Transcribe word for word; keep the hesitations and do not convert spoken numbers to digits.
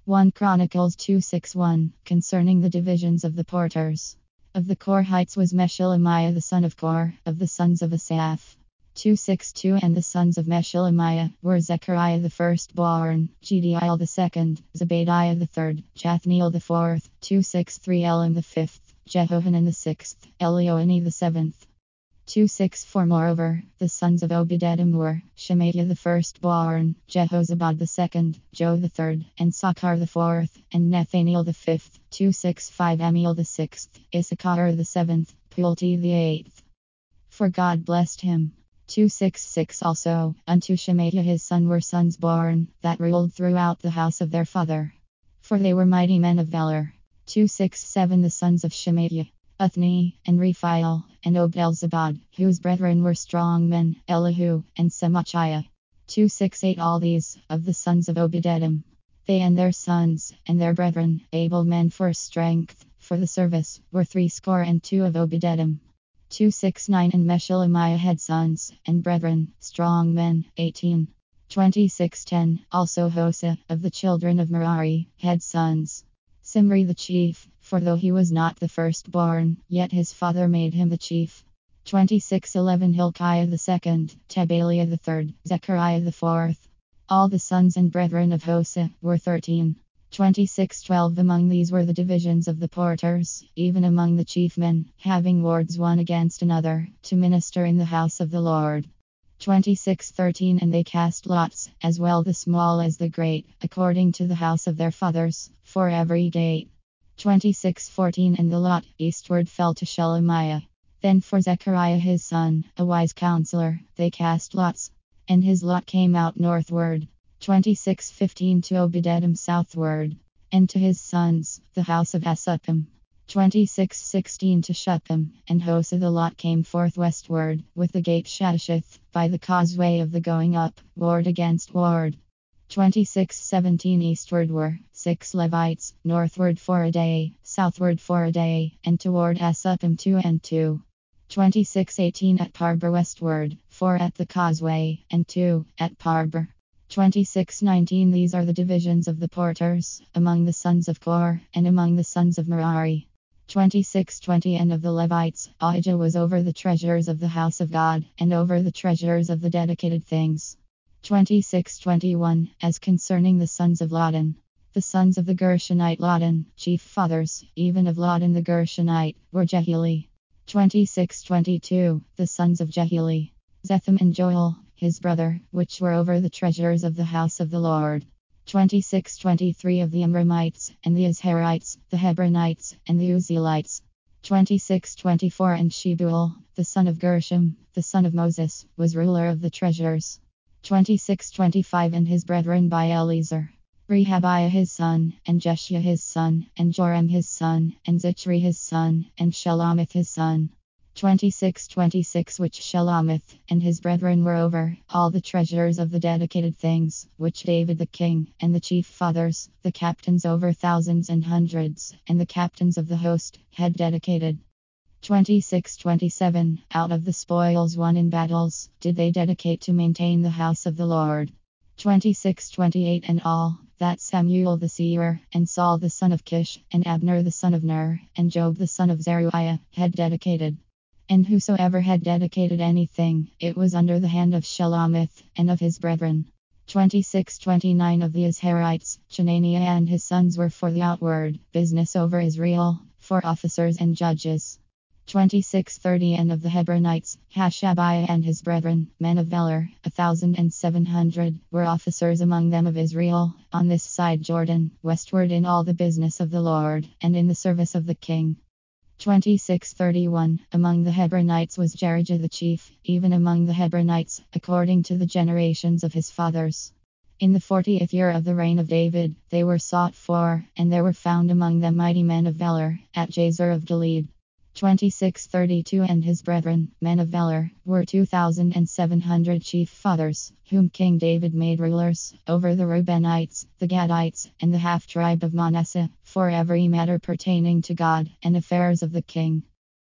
First Chronicles two sixty-one, concerning the divisions of the porters. Of the Korhites was Meshelemiah the son of Kor, of the sons of Asaph. two sixty-two And the sons of Meshelemiah were Zechariah the firstborn, Jediel the second, Zebadiah the third, Jathniel the fourth, two sixty-three Elam the fifth, Jehohanan the sixth, Elioenai the seventh. two sixty-four Moreover, the sons of Obed-Edom were Shemaiah the firstborn, Jehozabad the second, Joe the third, and Sakhar the fourth, and Nathaniel the fifth, two sixty-five Amiel the sixth, Issachar the seventh, Pulti the eighth. For God blessed him. two sixty-six Also, unto Shemaiah his son were sons born, that ruled throughout the house of their father. For they were mighty men of valor. two sixty-seven The sons of Shemaiah, Uthni, and Rephael, and Obed-Elzabad, whose brethren were strong men, Elihu, and Semachiah. two sixty-eight All these, of the sons of Obed-Edom. They and their sons, and their brethren, able men for strength, for the service, were threescore and two of Obed-Edom. two sixty-nine And Meshelemiah had sons, and brethren, strong men, eighteen. twenty-six ten Also Hosea, of the children of Merari, had sons. Simri the chief, for though he was not the firstborn, yet his father made him the chief. twenty-six eleven Hilkiah the second, Tabaliah the third, Zechariah the fourth. All the sons and brethren of Hosea were thirteen. twenty-six twelve Among these were the divisions of the porters, even among the chief men, having wards one against another, to minister in the house of the Lord. twenty-six thirteen And they cast lots, as well the small as the great, according to the house of their fathers, for every gate. twenty-six fourteen And the lot eastward fell to Shelemiah. Then for Zechariah his son, a wise counselor, they cast lots, and his lot came out northward. twenty-six fifteen To Obed-Edom southward, and to his sons, the house of Asapim. twenty-six sixteen To Shuppim, and Hosea the lot came forth westward, with the gate Shashith, by the causeway of the going up, ward against ward. twenty-six seventeen Eastward were six Levites, northward four a day, southward four a day, and toward Asapim two and two. twenty-six eighteen At Parber westward, four at the causeway, and two at Parber. twenty-six nineteen These are the divisions of the porters, among the sons of Kor, and among the sons of Merari. twenty-six twenty And of the Levites, Ahijah was over the treasures of the house of God, and over the treasures of the dedicated things. twenty-six twenty-one As concerning the sons of Ladan. The sons of the Gershonite Ladan, chief fathers, even of Ladan the Gershonite, were Jehieli. twenty-six twenty-two The sons of Jehieli, Zetham and Joel, his brother, which were over the treasures of the house of the Lord. twenty-six twenty-three Of the Amramites, and the Izharites, the Hebronites, and the Uzzielites. twenty-six twenty-four And Shebuel, the son of Gershom, the son of Moses, was ruler of the treasures. twenty-six twenty-five And his brethren by Eliezer, Rehabiah his son, and Jeshua his son, and Joram his son, and Zichri his son, and Shelomith his son. twenty-six twenty-six Which Shelomith and his brethren were over, all the treasures of the dedicated things, which David the king, and the chief fathers, the captains over thousands and hundreds, and the captains of the host, had dedicated. twenty-six twenty-seven Out of the spoils won in battles, did they dedicate to maintain the house of the Lord. twenty-six twenty-eight And all, that Samuel the seer, and Saul the son of Kish, and Abner the son of Ner, and Job the son of Zeruiah, had dedicated. And whosoever had dedicated anything, it was under the hand of Shelomith, and of his brethren. twenty-six twenty-nine Of the Izharites, Chenaniah and his sons were for the outward business over Israel, for officers and judges. twenty-six thirty And of the Hebronites, Hashabiah and his brethren, men of valor, a thousand and seven hundred, were officers among them of Israel, on this side Jordan, westward in all the business of the Lord, and in the service of the king. twenty-six thirty-one Among the Hebronites was Jerijah the chief, even among the Hebronites, according to the generations of his fathers. In the fortieth year of the reign of David, they were sought for, and there were found among them mighty men of valor, at Jazer of Gilead. twenty-six thirty-two And his brethren, men of valor, were two thousand and seven hundred chief fathers, whom King David made rulers, over the Reubenites, the Gadites, and the half tribe of Manasseh, for every matter pertaining to God, and affairs of the king.